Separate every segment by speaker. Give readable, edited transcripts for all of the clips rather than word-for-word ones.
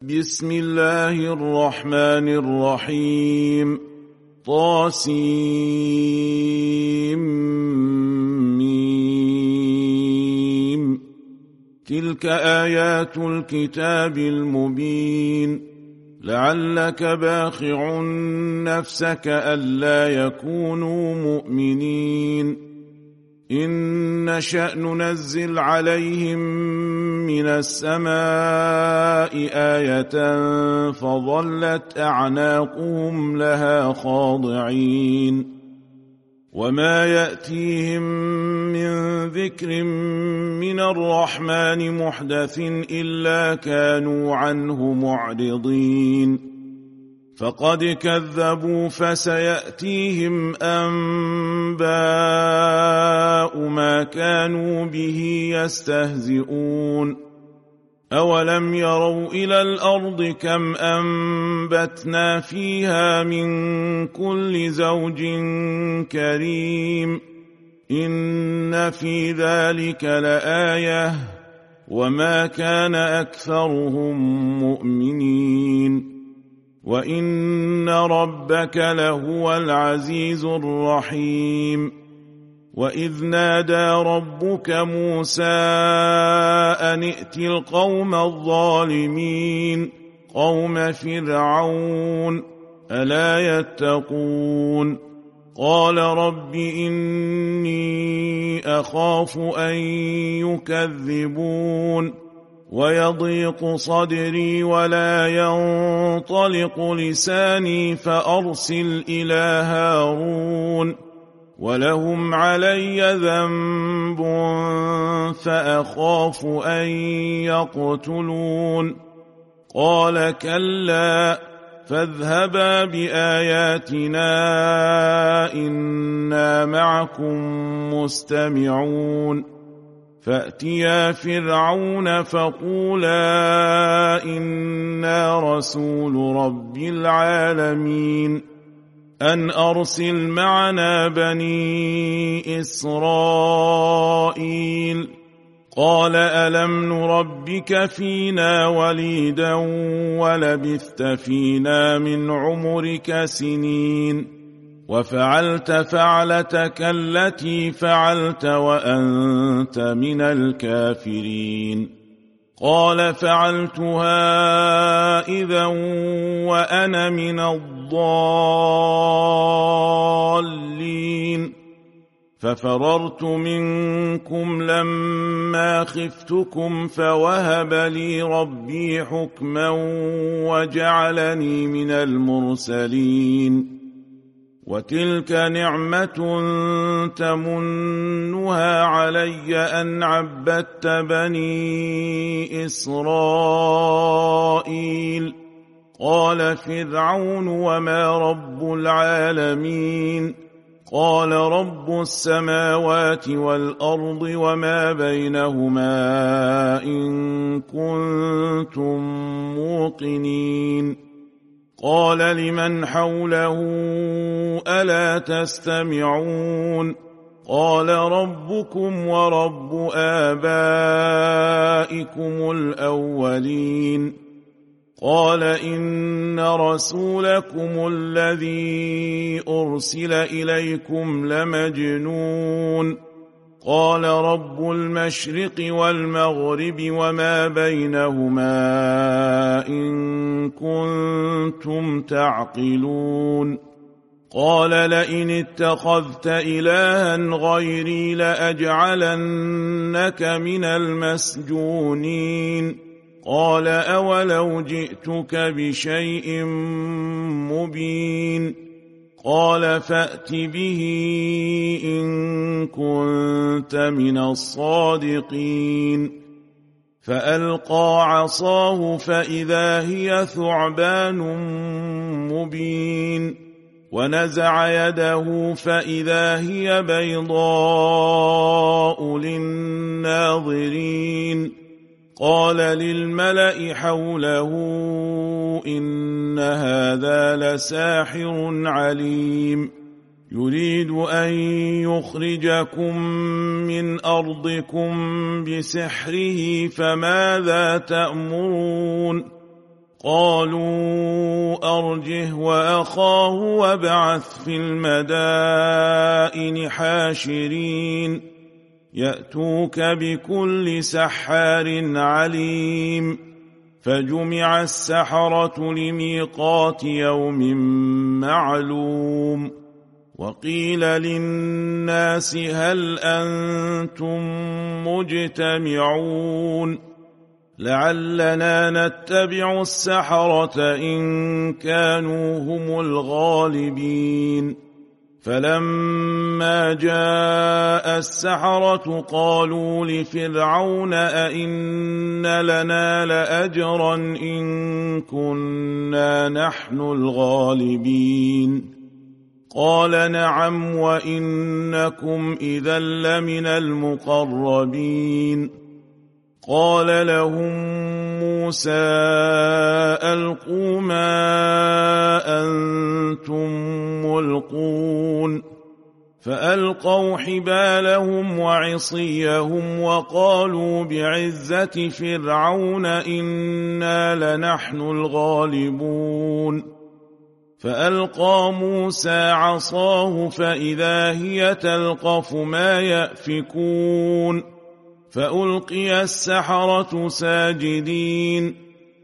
Speaker 1: بسم الله الرحمن الرحيم طاسيم تلك آيات الكتاب المبين لعلك باخع نفسك ألا يكونوا مؤمنين إن نشأ ننزل عليهم من السماء آية فظلت أعناقهم لها خاضعين وما يأتيهم من ذكر من الرحمن محدث إلا كانوا عنه معرضين فقد كذبوا فسيأتيهم أنباء ما كانوا به يستهزئون أولم يروا إلى الأرض كم أنبتنا فيها من كل زوج كريم إن في ذلك لآية وما كان أكثرهم مؤمنين وإن ربك لهو العزيز الرحيم وإذ نادى ربك موسى أن ائت القوم الظالمين قوم فرعون ألا يتقون قال رب إني أخاف أن يكذبون ويضيق صدري ولا ينطلق لساني فأرسل إلى هارون ولهم علي ذنب فأخاف أن يقتلون قال كلا فاذهبا بآياتنا إنا معكم مستمعون فأتيا فرعون فقولا إنا رسول رب العالمين أن أرسل معنا بني إسرائيل قال ألم نربك فينا وليدا ولبثت فينا من عمرك سنين وفعلت فعلتك التي فعلت وأنت من الكافرين قال فعلتها إذا وأنا من الضالين ففررت منكم لما خفتكم فوهب لي ربي حكما وجعلني من المرسلين وتلك نعمة تمنها علي أن عبدت بني إسرائيل قال فرعون وما رب العالمين قال رب السماوات والأرض وما بينهما إن كنتم موقنين قال لمن حوله ألا تستمعون قال ربكم ورب آبائكم الأولين قال إن رسولكم الذي أرسل إليكم لمجنون قال رب المشرق والمغرب وما بينهما إن كنتم تعقلون قال لئن اتخذت إلها غيري لأجعلنك من المسجونين قال أولو جئتك بشيء مبين قال فأت به إن كنت من الصادقين فألقى عصاه فإذا هي ثعبان مبين ونزع يده فإذا هي بيضاء للناظرين قال للملأ حوله إن هذا لساحر عليم يريد أن يخرجكم من أرضكم بسحره فماذا تأمرون قالوا أرجه وأخاه وابعث في المدائن حاشرين يأتوك بكل سحار عليم فجمع السحرة لميقات يوم معلوم وقيل للناس هل أنتم مجتمعون لعلنا نتبع السحرة إن كانوا هم الغالبين فلما جاء السحرة قالوا لفرعون أئن لنا لأجرا إن كنا نحن الغالبين قال نعم وإنكم إذا لمن المقربين قال لهم موسى ألقوا ما أنتم ملقون فألقوا حبالهم وعصيهم وقالوا بعزة فرعون إنا لنحن الغالبون فألقى موسى عصاه فإذا هي تلقف ما يأفكون فألقي السحرة ساجدين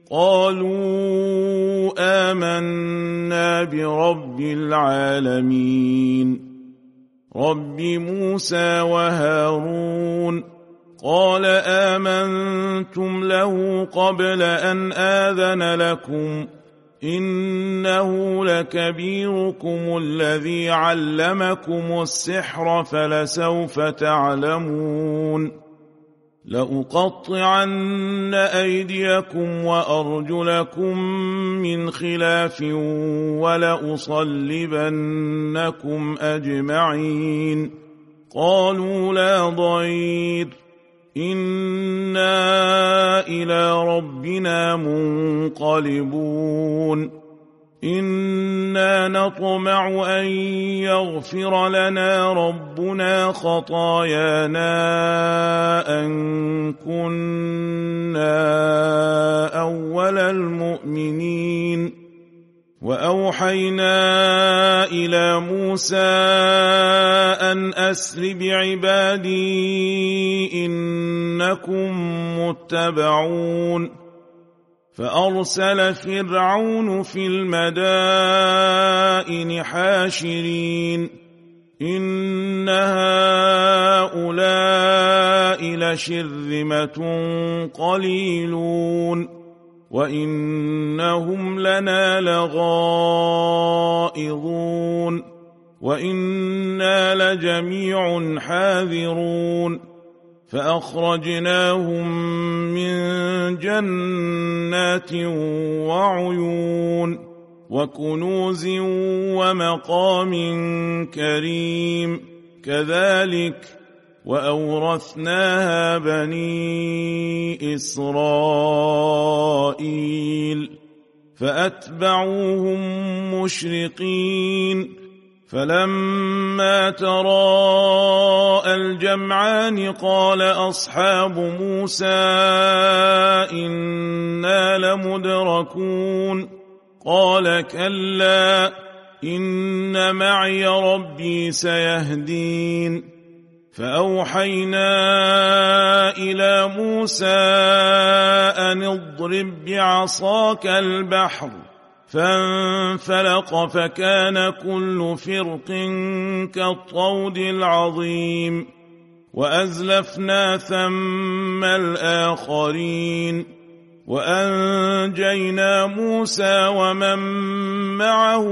Speaker 1: قالوا آمنا برب العالمين رب موسى وهارون قال آمنتم له قبل أن آذن لكم إنه لكبيركم الذي علمكم السحر فلسوف تعلمون لأقطعن أيديكم وأرجلكم من خلاف ولأصلبنكم أجمعين قالوا لا ضير إنا إلى ربنا منقلبون إنا نطمع أن يغفر لنا ربنا خطايانا أن كنا أول المؤمنين وأوحينا إلى موسى أن أسر بعبادي إنكم متبعون فأرسل فرعون في المدائن حاشرين إن هؤلاء لشرذمة قليلون وإنهم لنا لغائظون وإنا لجميع حاذرون فأخرجناهم من جنات وعيون وكنوز ومقام كريم كذلك وأورثناها بني إسرائيل فأتبعوهم مشرقين فلما تراءى الجمعان قال أصحاب موسى إنا لمدركون قال كلا إن معي ربي سيهدين فأوحينا إلى موسى أن اضرب بعصاك البحر فانفلق فكان كل فرق كالطود العظيم وأزلفنا ثم الآخرين وأنجينا موسى ومن معه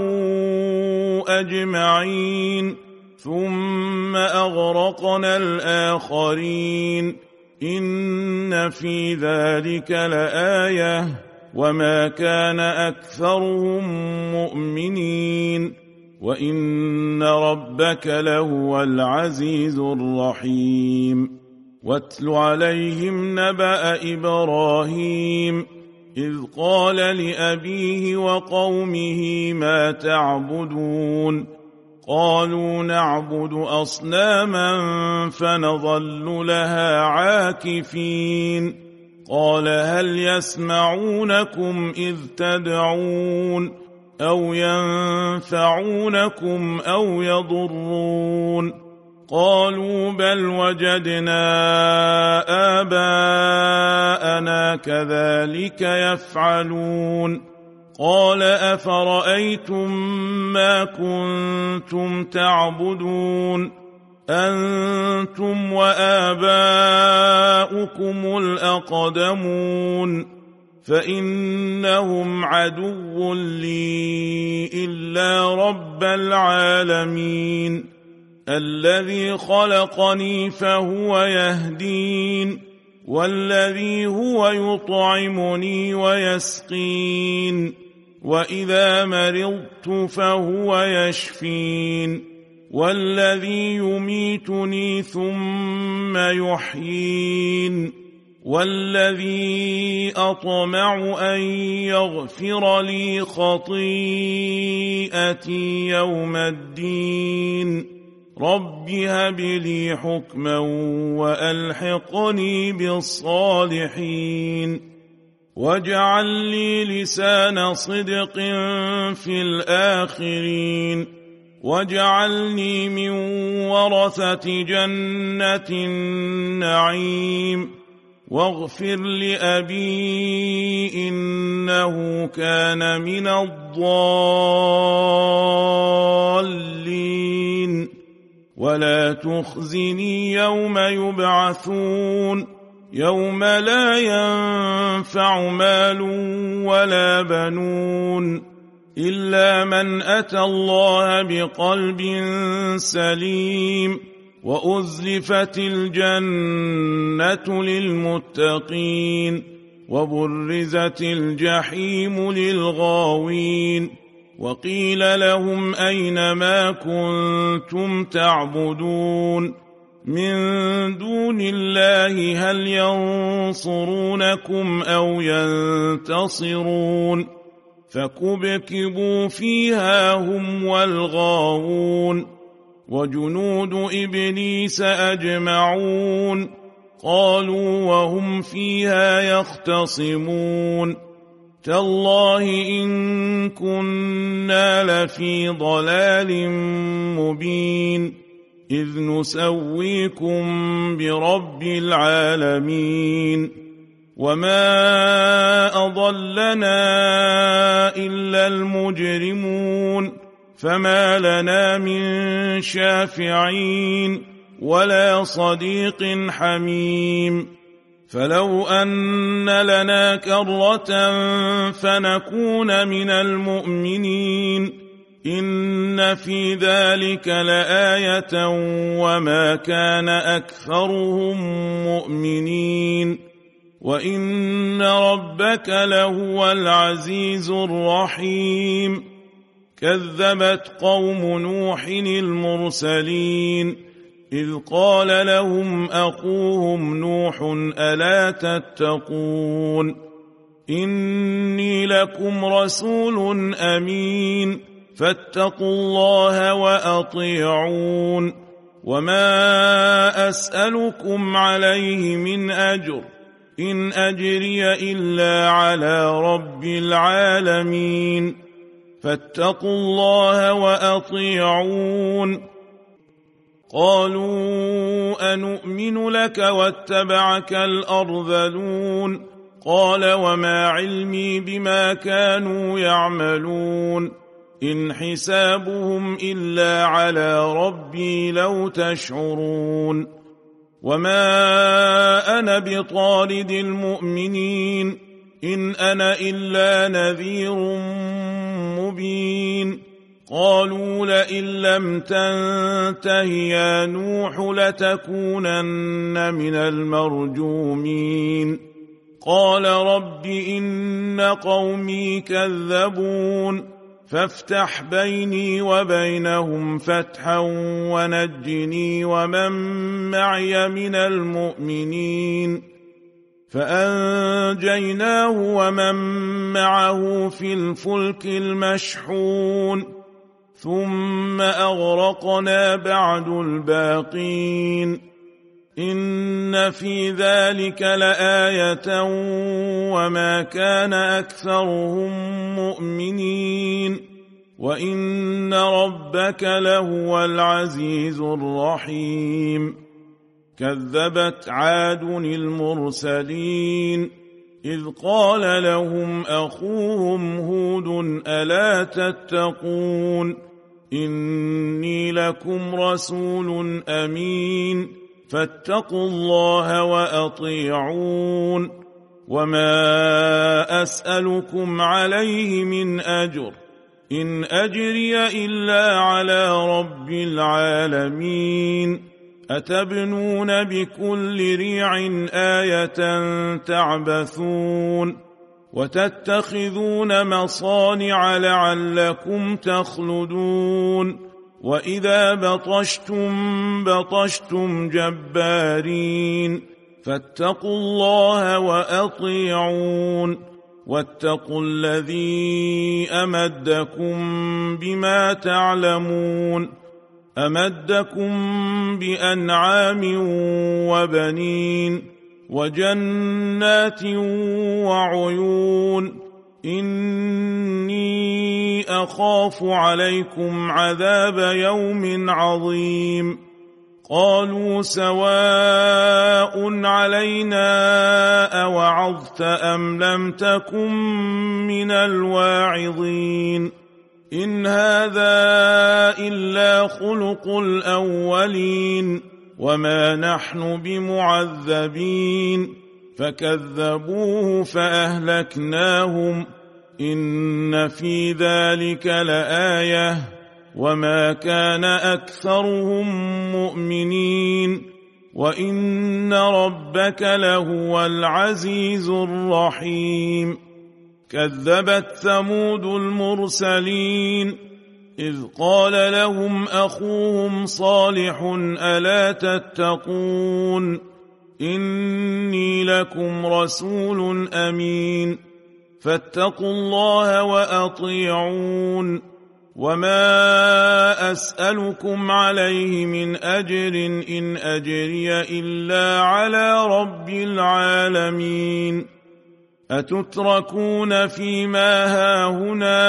Speaker 1: أجمعين ثم أغرقنا الآخرين إن في ذلك لآية وما كان أكثرهم مؤمنين وإن ربك لهو العزيز الرحيم واتل عليهم نبأ إبراهيم إذ قال لأبيه وقومه ما تعبدون قالوا نعبد أصناما فنظل لها عاكفين قال هل يسمعونكم إذ تدعون أو ينفعونكم أو يضرون قالوا بل وجدنا آباءنا كذلك يفعلون قال أفرأيتم ما كنتم تعبدون أنتم وآباؤكم الأقدمون فإنهم عدو لي إلا رب العالمين الذي خلقني فهو يهدين والذي هو يطعمني ويسقين وإذا مرضت فهو يشفين والذي يميتني ثم يحيين والذي أطمع أن يغفر لي خطيئتي يوم الدين رب هب لي حكما وألحقني بالصالحين واجعل لي لسان صدق في الآخرين واجعلني من ورثة جنة النعيم واغفر لأبي إنه كان من الضالين ولا تخزني يوم يبعثون يوم لا ينفع مال ولا بنون إلا من أتى الله بقلب سليم وأزلفت الجنة للمتقين وبرزت الجحيم للغاوين وقيل لهم أين ما كنتم تعبدون من دون الله هل ينصرونكم أو ينتصرون فكبكبوا فيها هم والغاوون وجنود إبليس أجمعون قالوا وهم فيها يختصمون تالله إن كنا لفي ضلال مبين إذ نسويكم برب العالمين وما أضلنا إلا المجرمون فما لنا من شافعين ولا صديق حميم فلو أن لنا كرة فنكون من المؤمنين إن في ذلك لآية وما كان أكثرهم مؤمنين وإن ربك لهو العزيز الرحيم كذبت قوم نوح المرسلين إذ قال لهم أخوهم نوح ألا تتقون إني لكم رسول أمين فاتقوا الله وأطيعون وما أسألكم عليه من أجر إن أجري إلا على رب العالمين فاتقوا الله وأطيعون قالوا أنؤمن لك واتبعك الأرذلون قال وما علمي بما كانوا يعملون إن حسابهم إلا على ربي لو تشعرون وما أنا بطارد المؤمنين إن أنا إلا نذير مبين قالوا لئن لم تنته يا نوح لتكونن من المرجومين قال رب إن قومي كذبون فافتح بيني وبينهم فتحا ونجني ومن معي من المؤمنين فأنجيناه ومن معه في الفلك المشحون ثم أغرقنا بعد الباقين إن في ذلك لآية وما كان أكثرهم مؤمنين وإن ربك لهو العزيز الرحيم كذبت عاد المرسلين إذ قال لهم أخوهم هود ألا تتقون إني لكم رسول أمين فاتقوا الله وأطيعون وما أسألكم عليه من أجر إن أجري إلا على رب العالمين أتبنون بكل ريع آية تعبثون وتتخذون مصانع لعلكم تخلدون وإذا بطشتم جبارين فاتقوا الله وأطيعون واتقوا الذي أمدكم بما تعلمون أمدكم بأنعام وبنين وجنات وعيون إني أخاف عليكم عذاب يوم عظيم قالوا سواء علينا أوعظت أم لم تكن من الواعظين إن هذا إلا خلق الأولين وما نحن بمعذبين فكذبوه فأهلكناهم إن في ذلك لآية وما كان أكثرهم مؤمنين وإن ربك لهو العزيز الرحيم كذبت ثمود المرسلين إذ قال لهم أخوهم صالح ألا تتقون إني لكم رسول أمين فاتقوا الله وأطيعون وما أسألكم عليه من أجر إن أجري إلا على رب العالمين أتتركون فيما هاهنا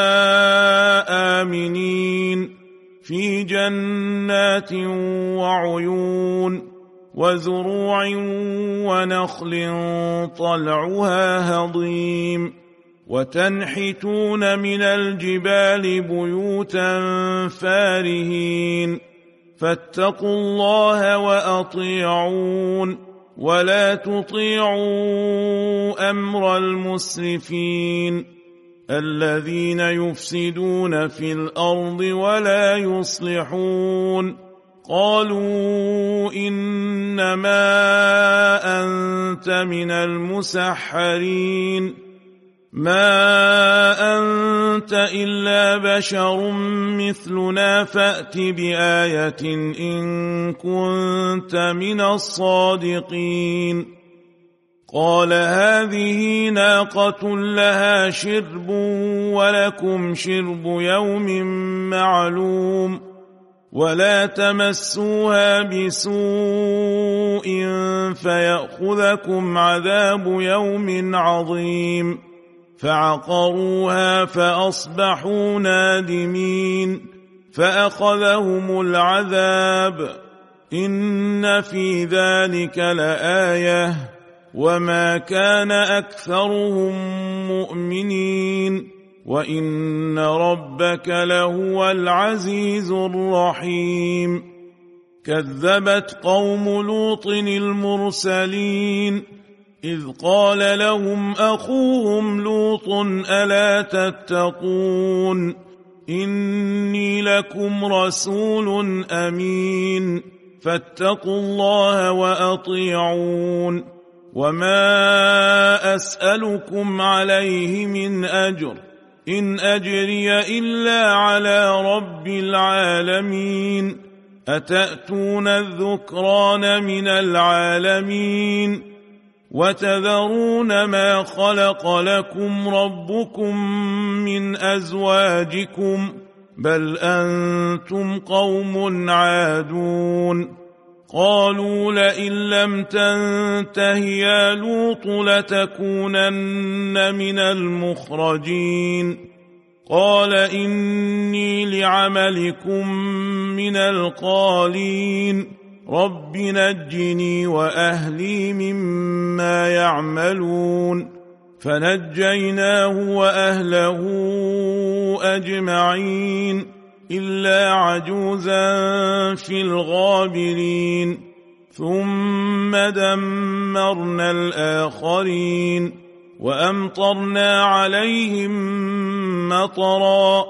Speaker 1: آمنين في جنات وعيون وزروع ونخل طلعها هضيم وتنحتون من الجبال بيوتا فارهين فاتقوا الله وأطيعون ولا تطيعوا أمر المسرفين الذين يفسدون في الأرض ولا يصلحون قالوا إنما أنت من المسحرين ما أنت إلا بشر مثلنا فأت بآية إن كنت من الصادقين قال هذه ناقة لها شرب ولكم شرب يوم معلوم ولا تمسوها بسوء فيأخذكم عذاب يوم عظيم فعقروها فأصبحوا نادمين فأخذهم العذاب إن في ذلك لآية وما كان أكثرهم مؤمنين وإن ربك لهو العزيز الرحيم كذبت قوم لوط المرسلين إذ قال لهم أخوهم لوط ألا تتقون إني لكم رسول أمين فاتقوا الله وأطيعون وما أسألكم عليه من أجر إن أجري إلا على رب العالمين أتأتون الذكران من العالمين وتذرون ما خلق لكم ربكم من أزواجكم بل أنتم قوم عادون قالوا لئن لم تنته يا لوط لتكونن من المخرجين قال إني لعملكم من القالين رب نجني وأهلي مما يعملون فنجيناه وأهله أجمعين إلا عجوزا في الغابرين ثم دمرنا الآخرين وأمطرنا عليهم مطرا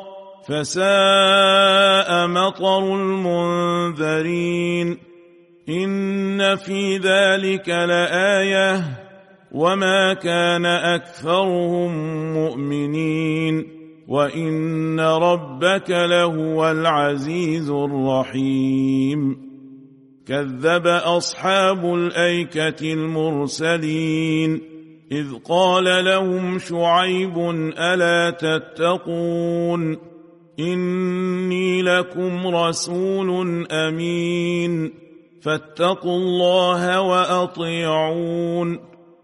Speaker 1: فساء مطر المنذرين إن في ذلك لآية وما كان أكثرهم مؤمنين وإن ربك لهو العزيز الرحيم كذب أصحاب الأيكة المرسلين إذ قال لهم شعيب ألا تتقون إني لكم رسول أمين فاتقوا الله وأطيعون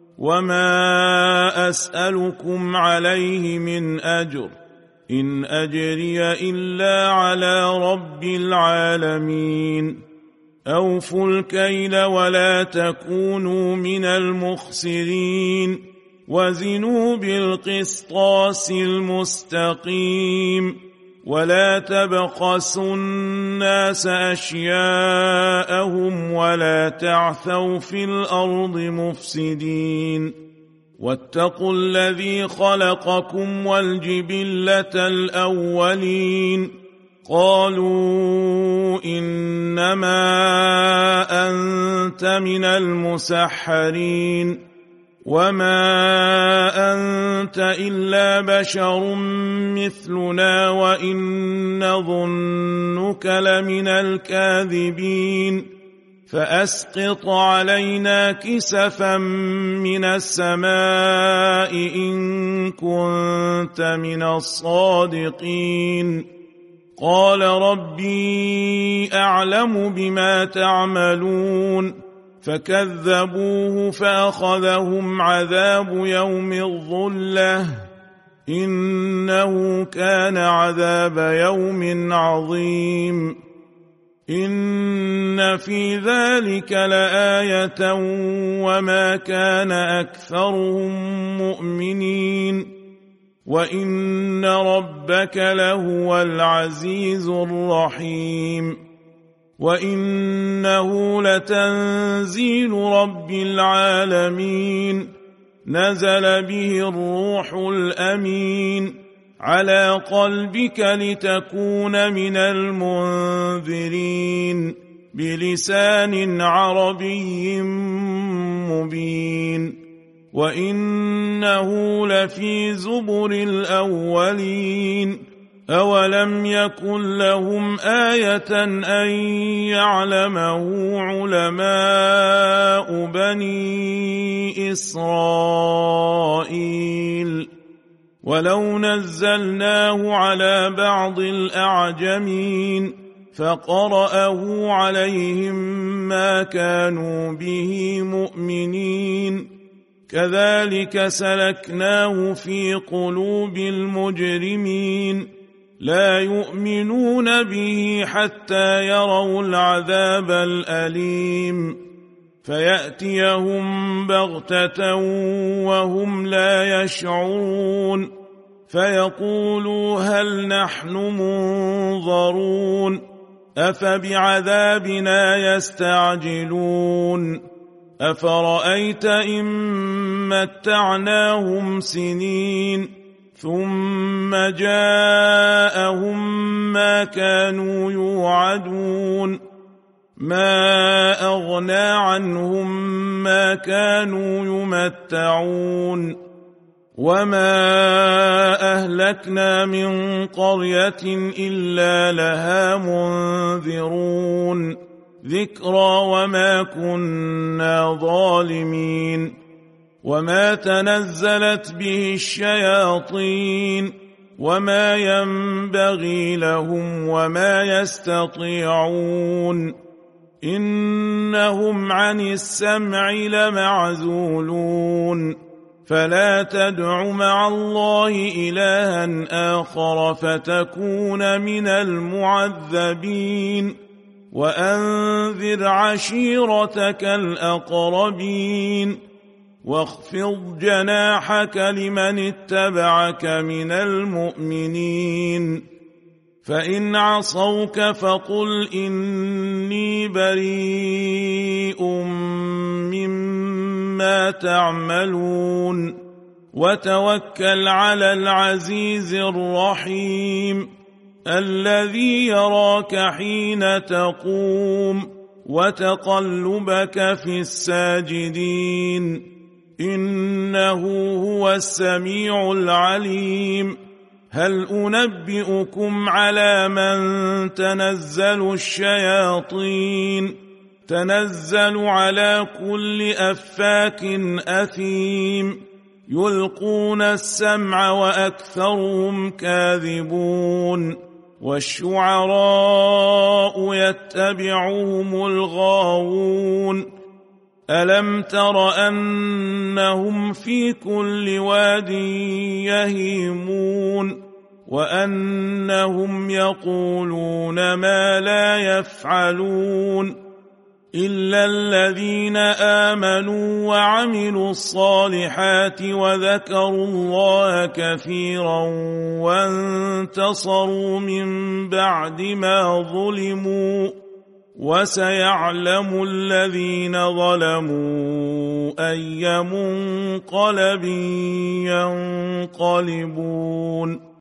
Speaker 1: وما أسألكم عليه من أجر إن أجري إلا على رب العالمين أوفوا الكيل ولا تكونوا من المخسرين وزنوا بالقسطاس المستقيم ولا تبخسوا الناس أشياءهم ولا تعثوا في الأرض مفسدين واتقوا الذي خلقكم والجبلة الأولين قالوا إنما أنت من المسحرين وما أنت إلا بشر مثلنا وإن نظنك لمن الكاذبين فأسقط علينا كسفا من السماء إن كنت من الصادقين قال ربي أعلم بما تعملون فكذبوه فأخذهم عذاب يوم الظلة إنه كان عذاب يوم عظيم إن في ذلك لآية وما كان أكثرهم مؤمنين وإن ربك لهو العزيز الرحيم وإنه لتنزيل رب العالمين نزل به الروح الأمين على قلبك لتكون من المنذرين بلسان عربي مبين وإنه لفي زبر الأولين أولم يكن لهم آية أن يعلمه علماء بني إسرائيل ولو نزلناه على بعض الأعجمين فقرأه عليهم ما كانوا به مؤمنين كذلك سلكناه في قلوب المجرمين لا يؤمنون به حتى يروا العذاب الأليم فيأتيهم بغتة وهم لا يشعرون فيقولوا هل نحن منظرون أفبعذابنا يستعجلون أفرأيت إن متعناهم سنين ثم جاءهم ما كانوا يوعدون ما أغنى عنهم ما كانوا يمتعون وما أهلكنا من قرية إلا لها منذرون ذكرى وما كنا ظالمين وما تنزلت به الشياطين وما ينبغي لهم وما يستطيعون إنهم عن السمع لمعزولون فلا تدع مع الله إلها آخر فتكون من المعذبين وأنذر عشيرتك الأقربين واخفض جناحك لمن اتبعك من المؤمنين فإن عصوك فقل إني بريء مما تعملون وتوكل على العزيز الرحيم الذي يراك حين تقوم وتقلبك في الساجدين إنه هو السميع العليم هل أنبئكم على من تنزل الشياطين تنزل على كل أفاك أثيم يلقون السمع وأكثرهم كاذبون والشعراء يتبعهم الغاوون ألم تر أنهم في كل واد يهيمون وأنهم يقولون ما لا يفعلون إلا الذين آمنوا وعملوا الصالحات وذكروا الله كثيرا وانتصروا من بعد ما ظلموا وسيعلم الذين ظلموا أي منقلب ينقلبون